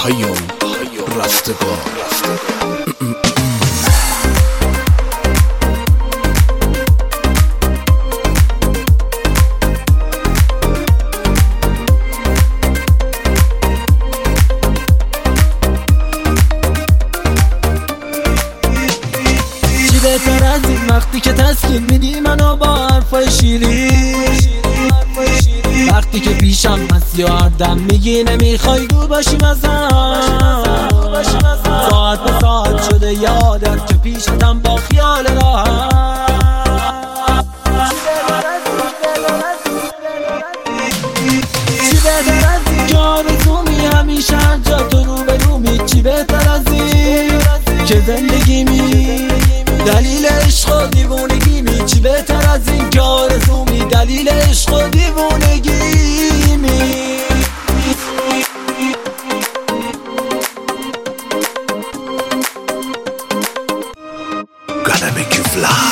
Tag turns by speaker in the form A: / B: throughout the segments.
A: پیام رستگار.
B: بهتر از این وقتی که تسکین میدی منو با حرفای شیرین، وقتی که پیشم هست یا هردم میگی نمیخوای دور باشیم ازم. ساعت به ساعت شده یادت که پیشتم با خیال راحت. چی بهتر از این که آرزومی همیشه هر جا تو رو به رومی. چی بهتر از این که زندگی می دلیل عشق و دیوونگی می. چی بهتر از این که آرزومی دلیل عشق و دیوونگی می.
A: Gonna make you fly.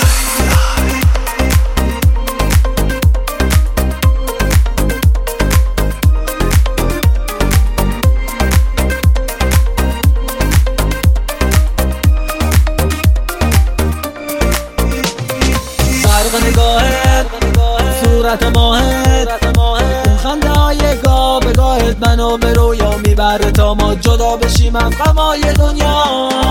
B: نگاهت صورت ماهت اون خنده های گاه به گاهت منو به رویا میبره تا ما جدا بشیم از غمای دنیا.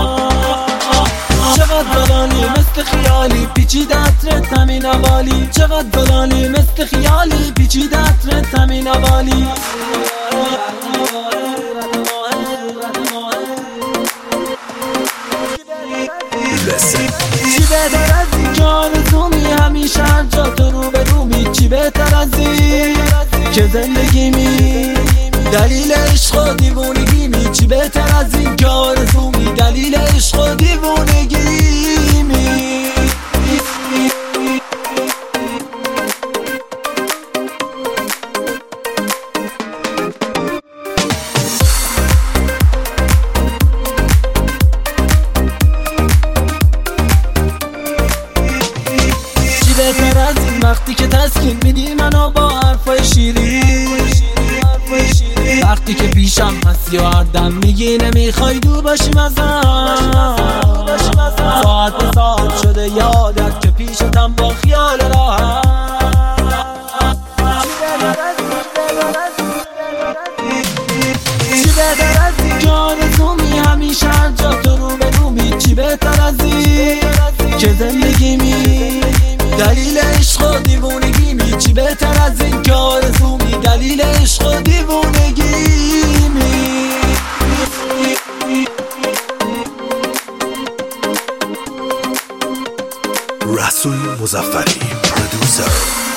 B: چقدر زلانی مثل خیالی پیچیده عطرت همین حوالی. چقدر زلانی مثل خیالی پیچیده عطرت همین حوالی. چی بهتر از این که آرزومی همیشه هر جا تو رو به رومی. چی بهتر از این که زندگی می دلیل عشق و دیوونگی می. چی بهتر از این که آرزومی دلیل عشق و دیوونگی می. بهتر از این وقتی که تسکین میدی منو با حرفای شیرین، وقتی که پیشم هست یا هردم میگی نمیخوای دور باشیم ازم. ساعت به ساعت شده یادت که پیشتم با خیال راحت. چی بهتر از این که آرزومی همیشه هر جا تو رو به رومی. چی بهتر از این که زندگی می دلیل عشق و دیوونگی می. چی بهتر از این که آرزومی دلیل عشق و دیوونگی می.
A: رسول مظفری پرودوسر.